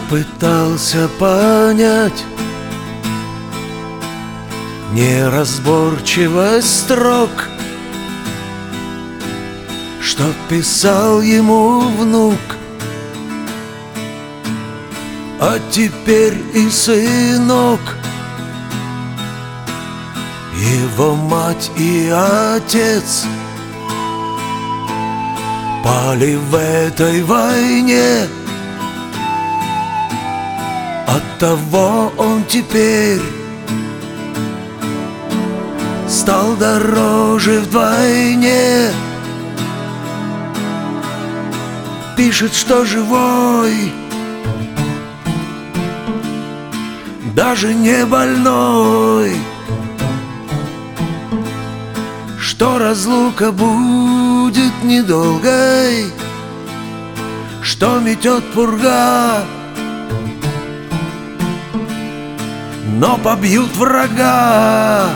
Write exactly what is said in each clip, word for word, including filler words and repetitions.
пытался понять неразборчивость строк, что писал ему внук. А теперь и сынок, его мать и отец пали в этой войне. Оттого он теперь стал дороже вдвойне. Пишет, что живой, даже не больной, что разлука будет недолгой, что метет пурга, но побьют врага,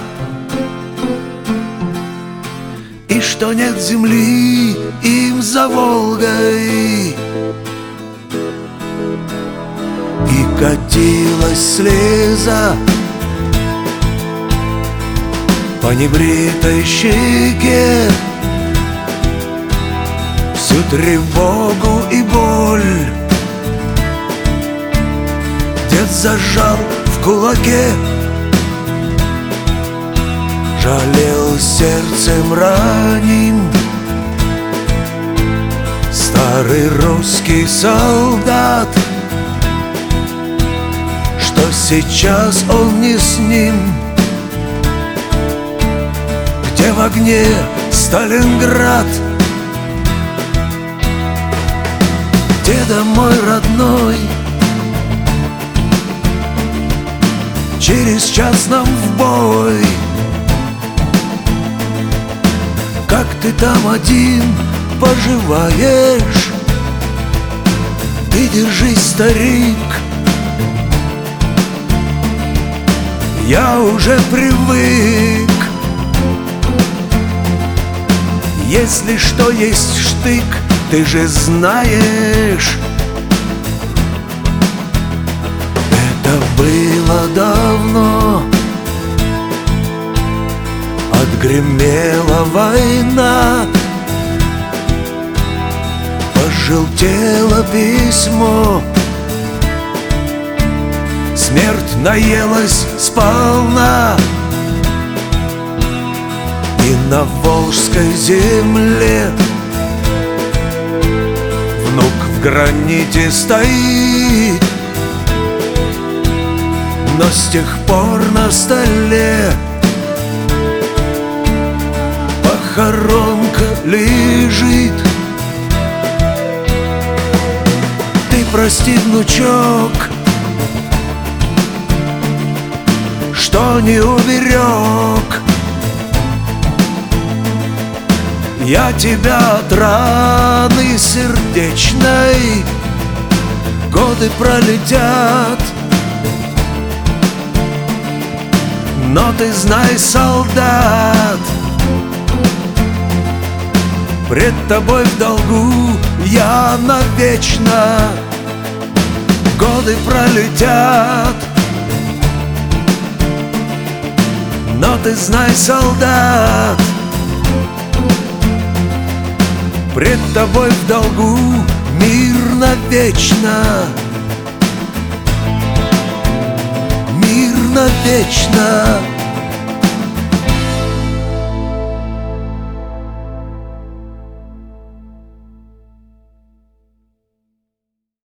и что нет земли им за Волгой. И катилась слеза по небритой щеке, всю тревогу и боль дед зажал в кулаке, жалел сердцем раним старый русский солдат, что сейчас он не с ним, где в огне Сталинград. Деда мой родной, через час нам в бой. Как ты там один поживаешь? Ты держись, старик, я уже привык. Если что есть штык, ты же знаешь. Это было давно, отгремела война, пожелтело письмо, смерть наелась сполна. И на волжской земле внук в граните стоит, но с тех пор на столе похоронка лежит. Ты прости, внучок, что не уберег я тебя от раны сердечной. Годы пролетят, но ты знай, солдат, пред тобой в долгу я навечно. Годы пролетят, но ты знай, солдат, пред тобой в долгу мир навечно. Мир навечно.